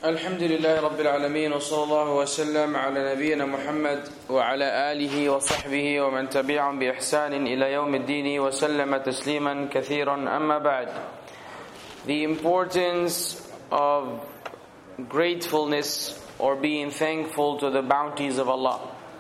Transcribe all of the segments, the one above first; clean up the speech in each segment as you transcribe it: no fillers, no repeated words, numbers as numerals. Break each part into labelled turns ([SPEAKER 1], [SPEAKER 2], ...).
[SPEAKER 1] الحمد لله رب العالمين وصلى الله وسلم على نبينا محمد وعلى آله وصحبه ومن تبعهم بإحسان إلى يوم الدين وسلم تسليما كثيرا أما بعد. The importance of gratefulness or being thankful to the bounties of Allah.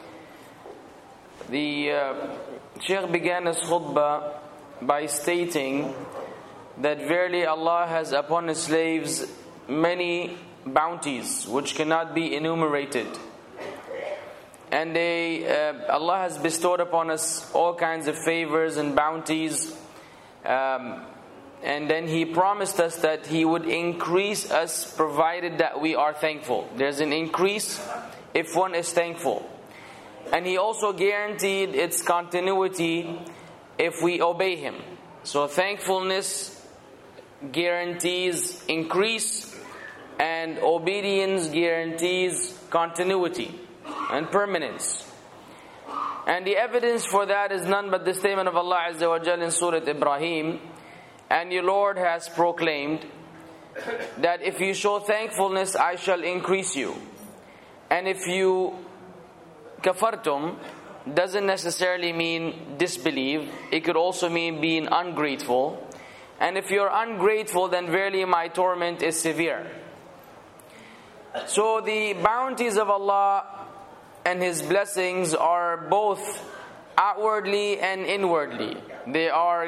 [SPEAKER 1] The Shaykh began his khutbah by stating that verily Allah has upon His slaves many bounties which cannot be enumerated, and Allah has bestowed upon us all kinds of favors and bounties, and then He promised us that He would increase us provided that we are thankful. There's an increase if one is thankful, and He also guaranteed its continuity if we obey Him. So thankfulness guarantees increase, and obedience guarantees continuity and permanence. And the evidence for that is none but the statement of Allah Azza wa Jal in Surah Ibrahim, and your Lord has proclaimed that if you show thankfulness, I shall increase you. And if you kafartum, doesn't necessarily mean disbelieve, it could also mean being ungrateful. And if you're ungrateful, then verily my torment is severe. So the bounties of Allah and His blessings are both outwardly and inwardly. They are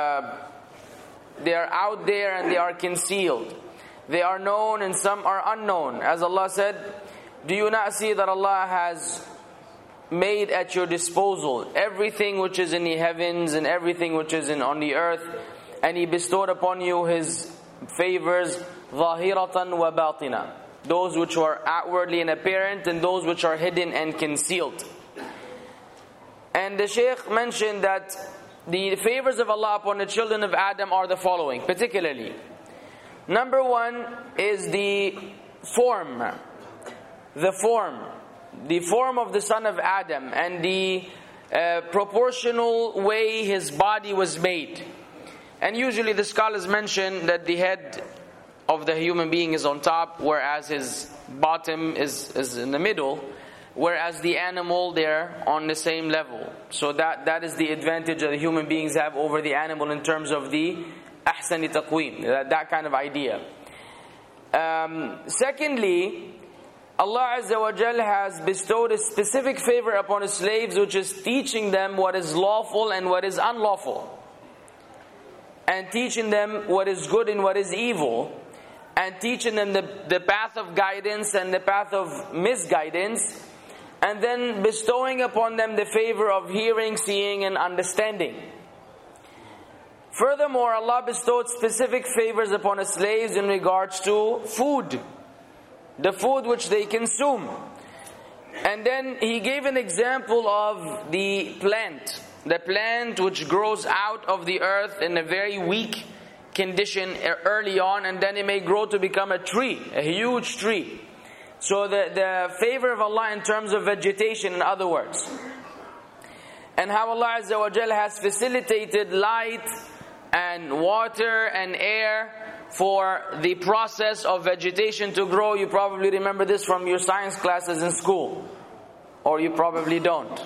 [SPEAKER 1] out there and they are concealed. They are known and some are unknown. As Allah said, do you not see that Allah has made at your disposal everything which is in the heavens and everything which is on the earth, and He bestowed upon you His favors, ظَاهِرَةً وَبَاطِنًا, those which are outwardly and apparent and those which are hidden and concealed. And the Shaykh mentioned that the favors of Allah upon the children of Adam are the following, particularly. Number one is the form. The form of the son of Adam and the proportional way his body was made. And usually the scholars mention that the head of the human being is on top, whereas his bottom is in the middle, whereas the animal, they're on the same level. So that is the advantage that the human beings have over the animal in terms of the ahsani taqweem, that kind of idea. Secondly, Allah Azza wa Jal has bestowed a specific favor upon His slaves, which is teaching them what is lawful and what is unlawful, and teaching them what is good and what is evil, and teaching them the path of guidance and the path of misguidance, and then bestowing upon them the favor of hearing, seeing, and understanding. Furthermore, Allah bestowed specific favors upon His slaves in regards to food, the food which they consume. And then He gave an example of the plant which grows out of the earth in a very weak condition early on, and then it may grow to become a tree, a huge tree. So the favor of Allah in terms of vegetation, in other words, and how Allah Azza wa Jal has facilitated light and water and air for the process of vegetation to grow. You probably remember this from your science classes in school, or you probably don't.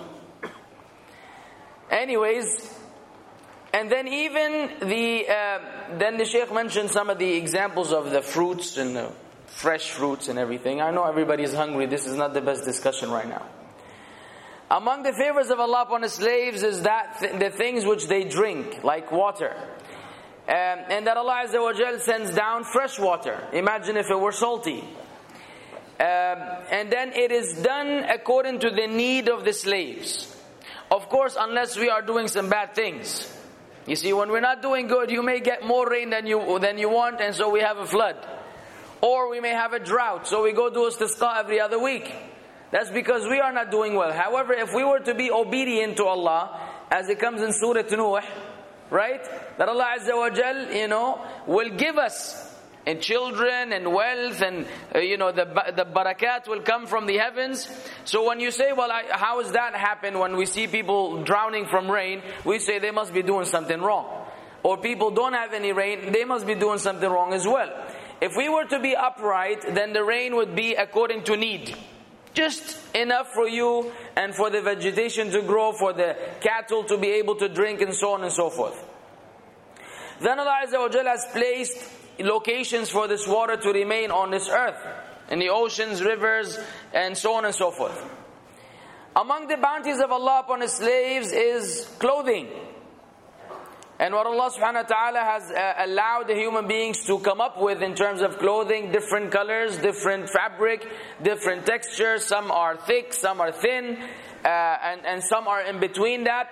[SPEAKER 1] Anyways, and then even then the Shaykh mentioned some of the examples of the fruits and the fresh fruits and everything. I know everybody is hungry. This is not the best discussion right now. Among the favors of Allah upon His slaves is that the things which they drink, like water. And that Allah Azza wa Jal sends down fresh water. Imagine if it were salty. And then it is done according to the need of the slaves. Of course, unless we are doing some bad things. You see, when we're not doing good, you may get more rain than you want, and so we have a flood. Or we may have a drought, so we go do istisqa every other week. That's because we are not doing well. However, if we were to be obedient to Allah, as it comes in Surah Nuh, right? That Allah Azza wa Jal, will give us and children and wealth, and the barakat will come from the heavens. So when you say, well, how does that happen when we see people drowning from rain? We say they must be doing something wrong. Or people don't have any rain, they must be doing something wrong as well. If we were to be upright, then the rain would be according to need. Just enough for you and for the vegetation to grow, for the cattle to be able to drink, and so on and so forth. Then Allah Azza wa Jalla has placed locations for this water to remain on this earth, in the oceans, rivers, and so on and so forth. Among the bounties of Allah upon His slaves is clothing. And what Allah subhanahu wa ta'ala has allowed the human beings to come up with in terms of clothing, different colors, different fabric, different textures. Some are thick, some are thin, and some are in between that.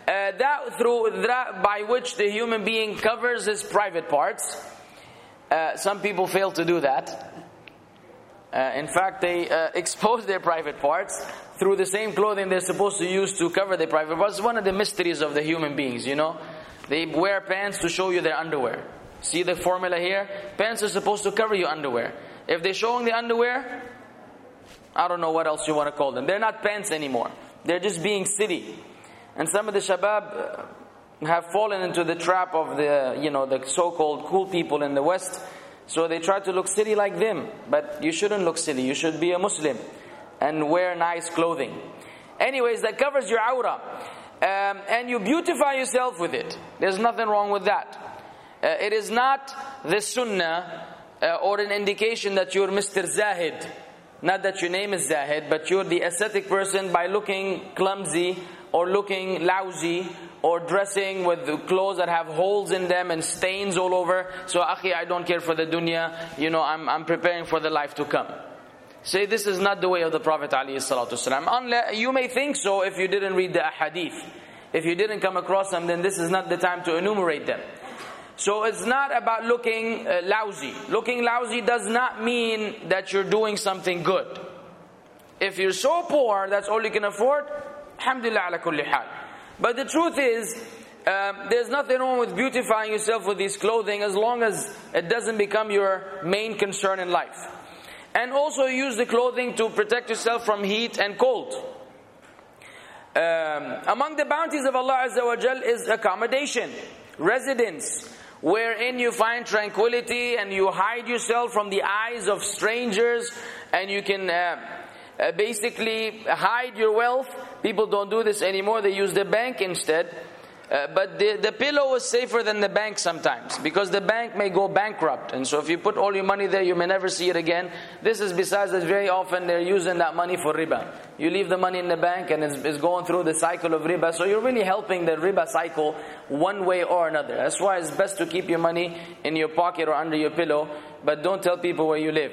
[SPEAKER 1] That by which the human being covers his private parts. Some people fail to do that. In fact, they expose their private parts through the same clothing they're supposed to use to cover their private parts. It's one of the mysteries of the human beings, you know. They wear pants to show you their underwear. See the formula here? Pants are supposed to cover your underwear. If they're showing the underwear, I don't know what else you want to call them. They're not pants anymore. They're just being silly. And some of the shabab have fallen into the trap of the so-called cool people in the West. So they try to look silly like them. But you shouldn't look silly. You should be a Muslim and wear nice clothing. Anyways, that covers your awrah. And you beautify yourself with it. There's nothing wrong with that. It is not the sunnah or an indication that you're Mr. Zahid. Not that your name is Zahid, but you're the ascetic person by looking clumsy or looking lousy or dressing with clothes that have holes in them and stains all over. So, akhi, I don't care for the dunya. I'm preparing for the life to come. Say, this is not the way of the Prophet ﷺ. You may think so if you didn't read the ahadith. If you didn't come across them, then this is not the time to enumerate them. So it's not about looking lousy. Looking lousy does not mean that you're doing something good. If you're so poor, that's all you can afford, alhamdulillah ala kulli hal. But the truth is, there's nothing wrong with beautifying yourself with these clothing as long as it doesn't become your main concern in life. And also use the clothing to protect yourself from heat and cold. Among the bounties of Allah Azza wa Jal is accommodation, residence, wherein you find tranquility and you hide yourself from the eyes of strangers, and you can basically hide your wealth. People don't do this anymore. They use the bank instead. But the pillow is safer than the bank sometimes, because the bank may go bankrupt. And so if you put all your money there, you may never see it again. This is besides that very often they're using that money for riba. You leave the money in the bank and it's going through the cycle of riba. So you're really helping the riba cycle one way or another. That's why it's best to keep your money in your pocket or under your pillow, but don't tell people where you live.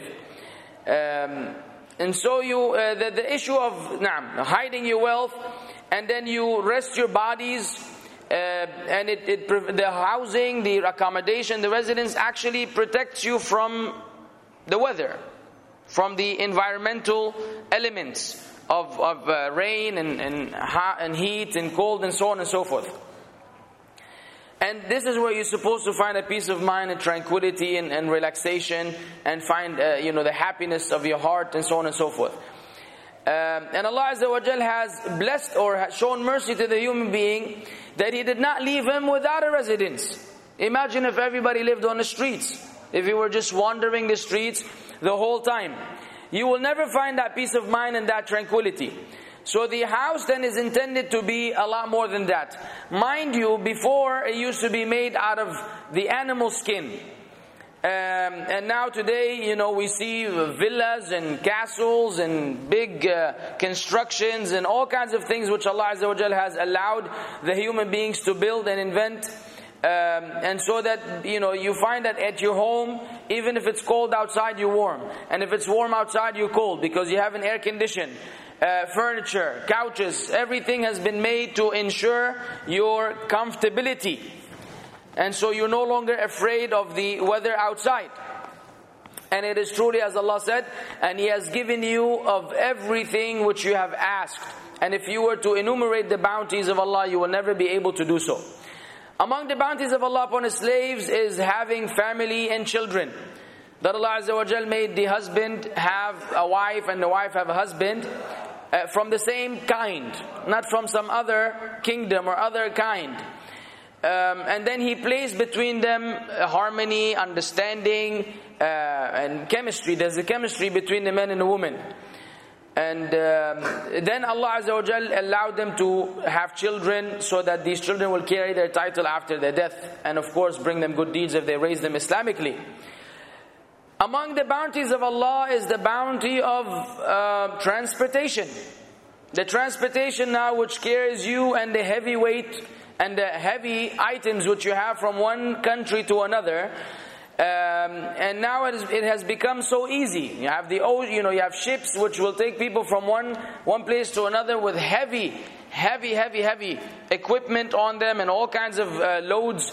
[SPEAKER 1] And so the issue of hiding your wealth, and then you rest your bodies. And the housing, the accommodation, the residence actually protects you from the weather, from the environmental elements of rain and heat and cold and so on and so forth. And this is where you're supposed to find a peace of mind and tranquility and relaxation, and find the happiness of your heart and so on and so forth. And Allah Azza wa Jal has blessed or has shown mercy to the human being that He did not leave him without a residence. Imagine if everybody lived on the streets. If you were just wandering the streets the whole time. You will never find that peace of mind and that tranquility. So the house then is intended to be a lot more than that. Mind you, before it used to be made out of the animal skin. And now today, we see villas and castles and big constructions and all kinds of things which Allah Azza wa Jal has allowed the human beings to build and invent. And so that, you find that at your home, even if it's cold outside, you're warm. And if it's warm outside, you're cold, because you have an air condition. Furniture, couches, everything has been made to ensure your comfortability. And so you're no longer afraid of the weather outside. And it is truly as Allah said, and He has given you of everything which you have asked. And if you were to enumerate the bounties of Allah, you will never be able to do so. Among the bounties of Allah upon His slaves is having family and children. That Allah Azza wa Jal made the husband have a wife and the wife have a husband from the same kind, not from some other kingdom or other kind. and then He placed between them harmony, understanding, and chemistry. There's a chemistry between the men and the women. And then Allah Azza wa Jal allowed them to have children, so that these children will carry their title after their death, and of course bring them good deeds if they raise them Islamically. Among the bounties of Allah is the bounty of transportation. The transportation now which carries you, and the heavy weight and the heavy items which you have from one country to another. And now it has become so easy. You have you have ships which will take people from one place to another with heavy equipment on them, and all kinds of loads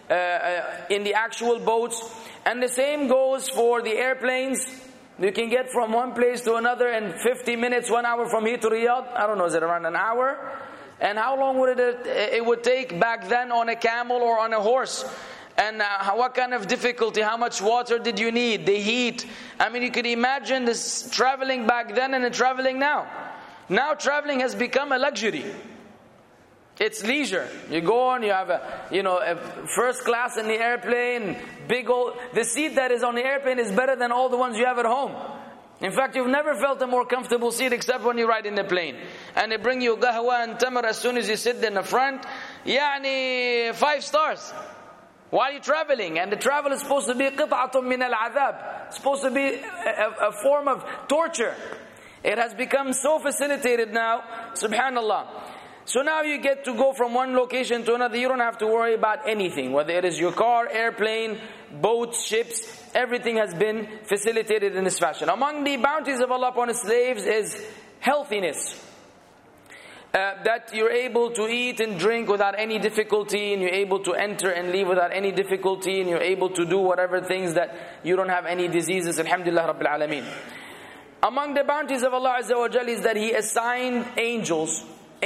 [SPEAKER 1] in the actual boats. And the same goes for the airplanes. You can get from one place to another in 50 minutes, 1 hour from here to Riyadh. I don't know, is it around an hour? And how long would it would take back then on a camel or on a horse? And what kind of difficulty? How much water did you need? The heat. I mean, you could imagine this traveling back then and the traveling now. Now traveling has become a luxury. It's leisure. You go on, you have a first class in the airplane, the seat that is on the airplane is better than all the ones you have at home. In fact, you've never felt a more comfortable seat except when you ride in the plane. And they bring you qahwa and tamar as soon as you sit in the front. 5 stars. While you're traveling, and the travel is supposed to be qit'atun min al-'adhab. It's supposed to be a form of torture. It has become so facilitated now, subhanallah. So now you get to go from one location to another. You don't have to worry about anything. Whether it is your car, airplane, boats, ships, everything has been facilitated in this fashion. Among the bounties of Allah upon His slaves is healthiness. That you're able to eat and drink without any difficulty, and you're able to enter and leave without any difficulty, and you're able to do whatever things that you don't have any diseases. Alhamdulillah Rabbil Alameen. Among the bounties of Allah Azza wa Jal is that He assigned angels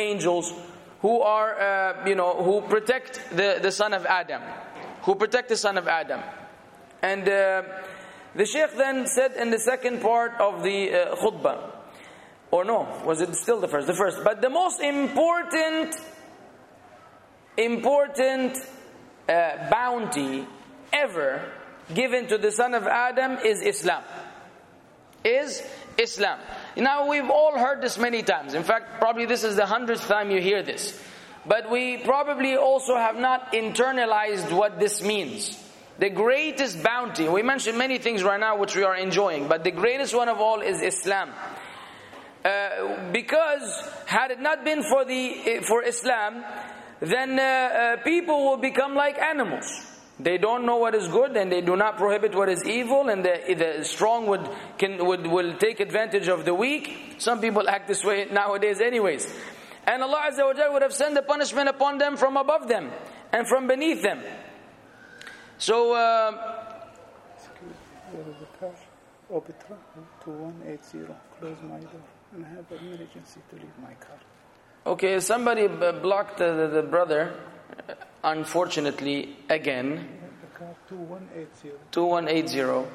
[SPEAKER 1] who are, who protect the son of Adam. Who protect the son of Adam. And the Shaykh then said in the second part of the khutbah, or no, was it still the first? The first. But the most important bounty ever given to the son of Adam is Islam. Now we've all heard this many times. In fact, probably this is the 100th time you hear this. But we probably also have not internalized what this means. The greatest bounty, we mentioned many things right now which we are enjoying, but the greatest one of all is Islam. Because had it not been for Islam, then people will become like animals. They don't know what is good, and they do not prohibit what is evil, and the strong will take advantage of the weak. Some people act this way nowadays anyways. And Allah Azza wa Jalla would have sent the punishment upon them from above them and from beneath them. So
[SPEAKER 2] there is a car, Opitra 2180. Close my door and I have an emergency to leave my car.
[SPEAKER 1] Okay, somebody blocked the brother, unfortunately, again.
[SPEAKER 2] The car 2180.
[SPEAKER 1] 2180.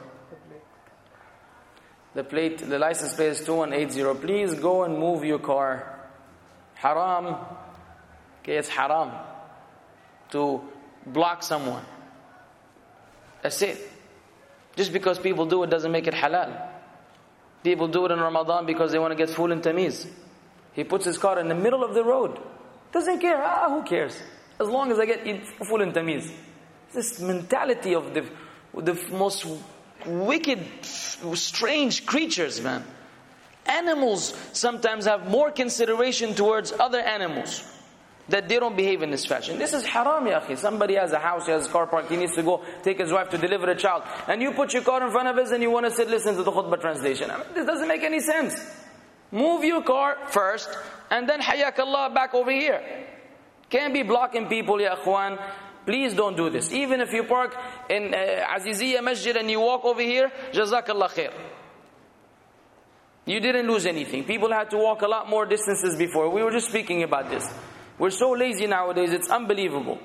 [SPEAKER 1] The license plate is 2180. Please go and move your car. Haram. Okay, it's haram to block someone. That's it. Just because people do it doesn't make it halal. People do it in Ramadan because they want to get full and tamiz. He puts his car in the middle of the road. Doesn't care. Who cares? As long as I get full and tamiz. This mentality of the most wicked, strange creatures, man. Animals sometimes have more consideration towards other animals, that they don't behave in this fashion. This is haram, ya akhi. Somebody has a house, he has a car park, he needs to go take his wife to deliver a child, and you put your car in front of his and you want to sit listen to the khutbah translation. I mean, this doesn't make any sense. Move your car first, and then hayakallah back over here. Can't be blocking people, ya akhwan. Please don't do this. Even if you park in Aziziyya Masjid and you walk over here, jazakallah khair. You didn't lose anything. People had to walk a lot more distances before. We were just speaking about this. We're so lazy nowadays, it's unbelievable.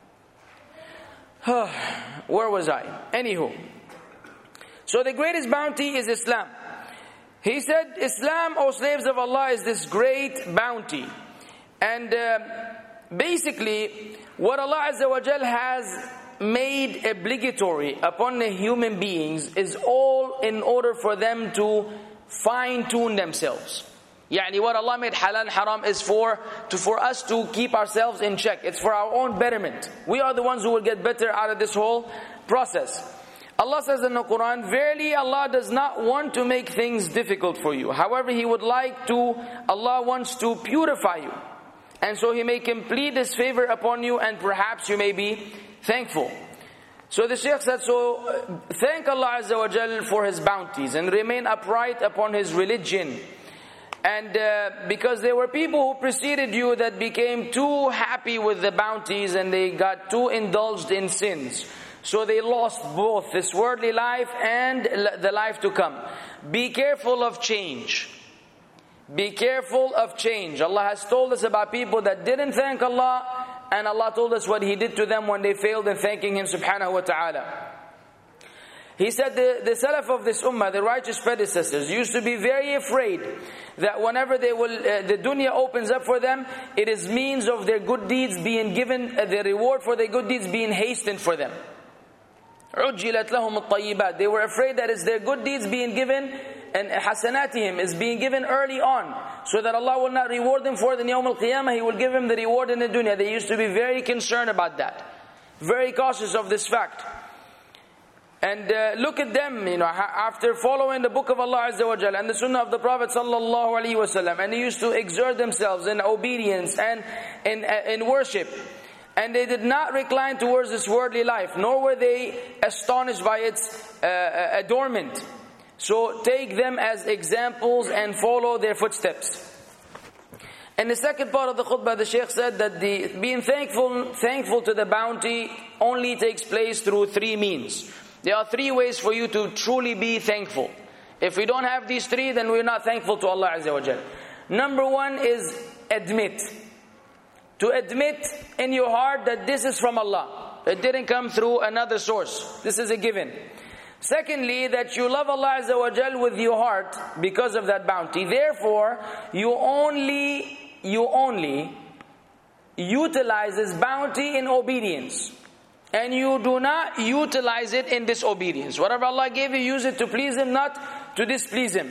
[SPEAKER 1] Where was I? Anywho. So the greatest bounty is Islam. He said, Islam, O slaves of Allah, is this great bounty. And basically, what Allah Azza wa Jal has made obligatory upon the human beings is all in order for them to fine-tune themselves. Yani what Allah made halal and haram is for us to keep ourselves in check. It's for our own betterment. We are the ones who will get better out of this whole process. Allah says in the Quran, verily Allah does not want to make things difficult for you. However, Allah wants to purify you. And so He may complete His favor upon you, and perhaps you may be thankful. So the Shaykh said, so thank Allah Azza wa Jal for His bounties and remain upright upon His religion. And because there were people who preceded you that became too happy with the bounties and they got too indulged in sins. So they lost both this worldly life and the life to come. Be careful of change. Be careful of change. Allah has told us about people that didn't thank Allah, and Allah told us what He did to them when they failed in thanking Him subhanahu wa ta'ala. He said the Salaf of this ummah, the righteous predecessors, used to be very afraid that whenever the dunya opens up for them, it is means of their good deeds being given, the reward for their good deeds being hastened for them. عُجِّلَتْ لَهُمُ الطَّيِّبَاتِ. They were afraid that it's their good deeds being given, and hasanatihim is being given early on, so that Allah will not reward them for it in Yawm al-Qiyamah. He will give them the reward in the dunya. They used to be very concerned about that, very cautious of this fact. And look at them, after following the book of Allah Azza wa Jal and the sunnah of the Prophet sallallahu alaihi wasallam, and they used to exert themselves in obedience and in worship. And they did not recline towards this worldly life, nor were they astonished by its adornment. So take them as examples and follow their footsteps. In the second part of the khutbah, the Shaykh said that being thankful to the bounty only takes place through three means. There are three ways for you to truly be thankful. If we don't have these three, then we're not thankful to Allah Azza wa Jal. Number one is admit. To admit in your heart that this is from Allah. It didn't come through another source. This is a given. Secondly, that you love Allah Azza wa Jal with your heart because of that bounty. Therefore, you only utilize this bounty in obedience. And you do not utilize it in disobedience. Whatever Allah gave you, use it to please Him, not to displease Him.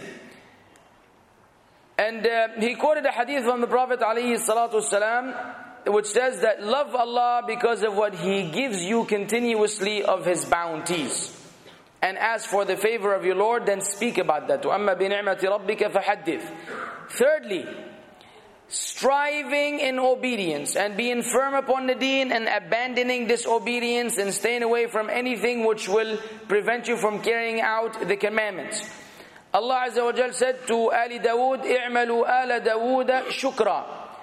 [SPEAKER 1] And he quoted a hadith from the Prophet ﷺ, which says that love Allah because of what He gives you continuously of His bounties. And as for the favor of your Lord, then speak about that. وَأَمَّا بِنِعْمَةِ رَبِّكَ فَحَدِّثْ. Thirdly, striving in obedience and being firm upon the deen and abandoning disobedience and staying away from anything which will prevent you from carrying out the commandments. Allah Azza wa Jal said to Ali Dawood, اِعْمَلُوا آلَ دَاوُودَ شُكْرًا.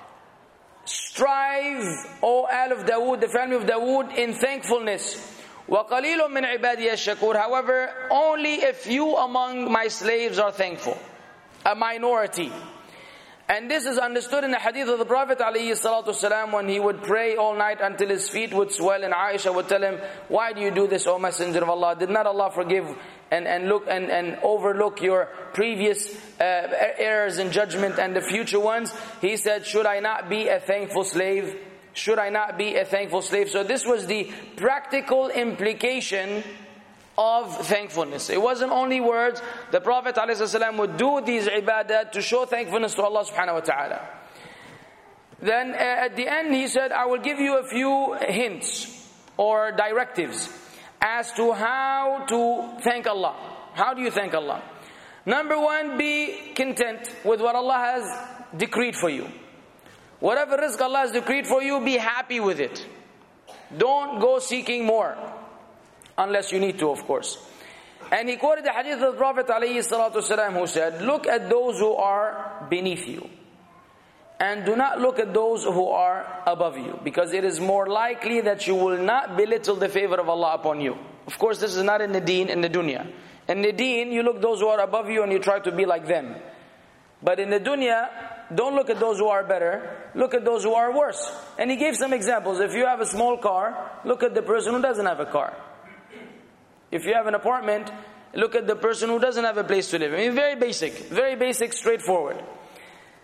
[SPEAKER 1] Strive, O Al of Dawood, the family of Dawood, in thankfulness. وَقَلِيلٌ مِّنْ عِبَادِيَ الشَّكُورِ. However, only a few among my slaves are thankful. A minority. And this is understood in the hadith of the Prophet ﷺ when he would pray all night until his feet would swell, and Aisha would tell him, why do you do this, O Messenger of Allah? Did not Allah forgive and overlook your previous errors in judgment and the future ones? He said, should I not be a thankful slave? Should I not be a thankful slave? So this was the practical implication of thankfulness. It wasn't only words. The Prophet ﷺ would do these ibadat to show thankfulness to Allah subhanahu wa ta'ala. Then at the end he said, I will give you a few hints or directives as to how to thank Allah. How do you thank Allah? Number one, be content with what Allah has decreed for you. Whatever rizq Allah has decreed for you, be happy with it. Don't go seeking more. Unless you need to, of course. And he quoted the hadith of the Prophet ﷺ who said, look at those who are beneath you. And do not look at those who are above you. Because it is more likely that you will not belittle the favor of Allah upon you. Of course, this is not in the deen, in the dunya. In the deen, you look at those who are above you and you try to be like them. But in the dunya, don't look at those who are better. Look at those who are worse. And he gave some examples. If you have a small car, look at the person who doesn't have a car. If you have an apartment, look at the person who doesn't have a place to live. I mean, very basic, straightforward.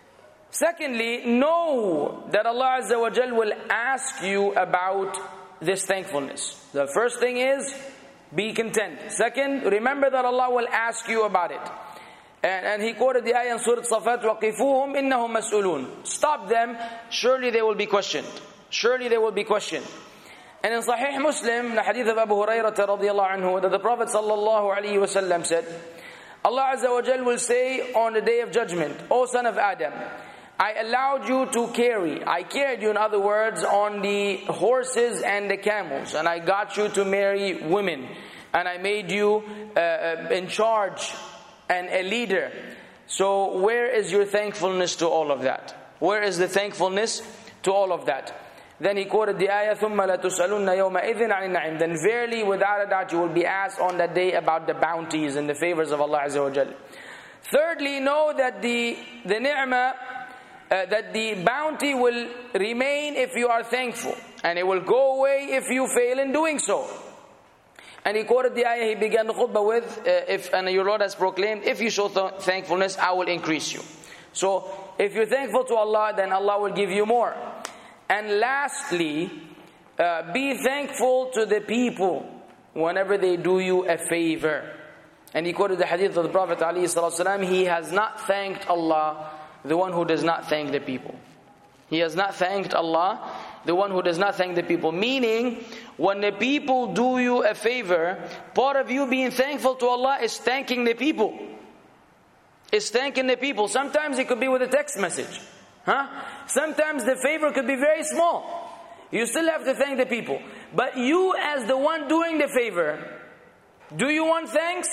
[SPEAKER 1] Secondly, know that Allah Azza wa Jal will ask you about this thankfulness. The first thing is, be content. Second, remember that Allah will ask you about it. And he quoted the ayah in Surah Safat, وَقِفُوهُمْ إِنَّهُمْ مَسْئُولُونَ. Stop them, surely they will be questioned. Surely they will be questioned. And in Sahih Muslim, the hadith of Abu Hurairah radiyallahu anhu, that the Prophet sallallahu alayhi wa sallam said, Allah Azza wa Jal will say on the day of judgment, O son of Adam, I allowed you to carry. I carried you, in other words, on the horses and the camels. And I got you to marry women. And I made you in charge and a leader. So where is your thankfulness to all of that? Where is the thankfulness to all of that? Then he quoted the ayah, ثُمَّ لَتُسْأَلُنَّ يَوْمَئِذٍ عَنِ النَّعِيمِ. Then verily, without a doubt, you will be asked on that day about the bounties and the favors of Allah Azza wa Jalla. Thirdly, know that the ni'mah, that the bounty will remain if you are thankful. And it will go away if you fail in doing so. And he quoted the ayah, he began the khutbah with, and your Lord has proclaimed, if you show thankfulness, I will increase you. So, if you're thankful to Allah, then Allah will give you more. And lastly, be thankful to the people whenever they do you a favor. And he quoted the hadith of the Prophet ﷺ, he has not thanked Allah, the one who does not thank the people. He has not thanked Allah, the one who does not thank the people. Meaning, when the people do you a favor, part of you being thankful to Allah is thanking the people. Is thanking the people. Sometimes it could be with a text message. Sometimes the favor could be very small. You still have to thank the people. But you as the one doing the favor, do you want thanks?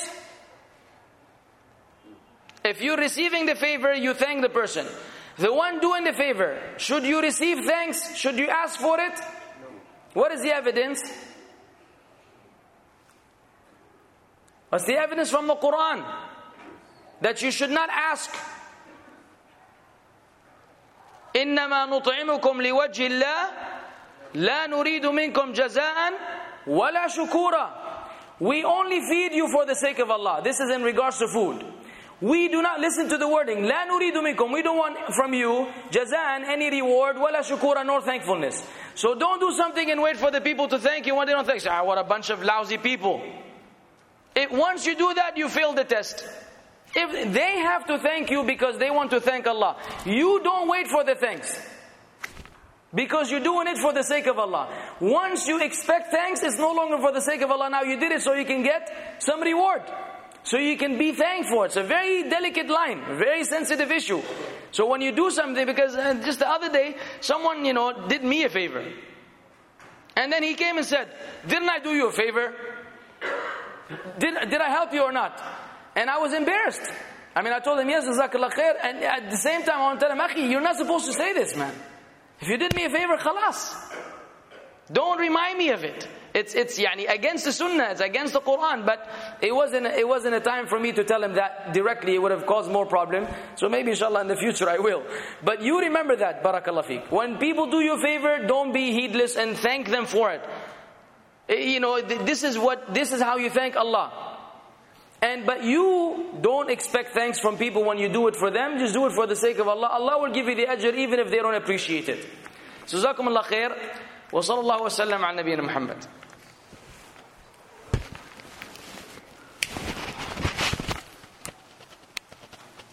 [SPEAKER 1] If you're receiving the favor, you thank the person. The one doing the favor, should you receive thanks? Should you ask for it? What is the evidence? What's the evidence from the Quran? That you should not ask. إِنَّمَا نُطْعِمُكُمْ لِوَجْهِ اللَّهِ لَا نُرِيدُ مِنْكُمْ جَزَاءً وَلَا شُكُورًا. We only feed you for the sake of Allah. This is in regards to food. We do not listen to the wording. لَا نُرِيدُ مِنْكُمْ. We don't want from you جَزَاءً, any reward, وَلَا شُكُورًا, nor thankfulness. So don't do something and wait for the people to thank you when they don't thank you. What a bunch of lousy people. Once you do that, you fail the test. If they have to thank you because they want to thank Allah, you don't wait for the thanks. Because you're doing it for the sake of Allah. Once you expect thanks, it's no longer for the sake of Allah. Now you did it so you can get some reward. So you can be thankful. It's a very delicate line, a very sensitive issue. So when you do something, because just the other day, someone, did me a favor. And then he came and said, didn't I do you a favor? Did I help you or not? And I was embarrassed. I told him, yes, Jazakallah khair. And at the same time, I want to tell him, Akhi, you're not supposed to say this, man. If you did me a favor, khalas. Don't remind me of it. It's against the sunnah, it's against the Quran. But it wasn't a time for me to tell him that directly. It would have caused more problem. So maybe inshallah in the future I will. But you remember that, barakallah feek. When people do you a favor, don't be heedless and thank them for it. This is how you thank Allah. But you don't expect thanks from people when you do it for them. Just do it for the sake of Allah. Allah will give you the ajr even if they don't appreciate it. So, jazakumullah khair. Wa sallallahu wa sallam ala nabiyyina Muhammad.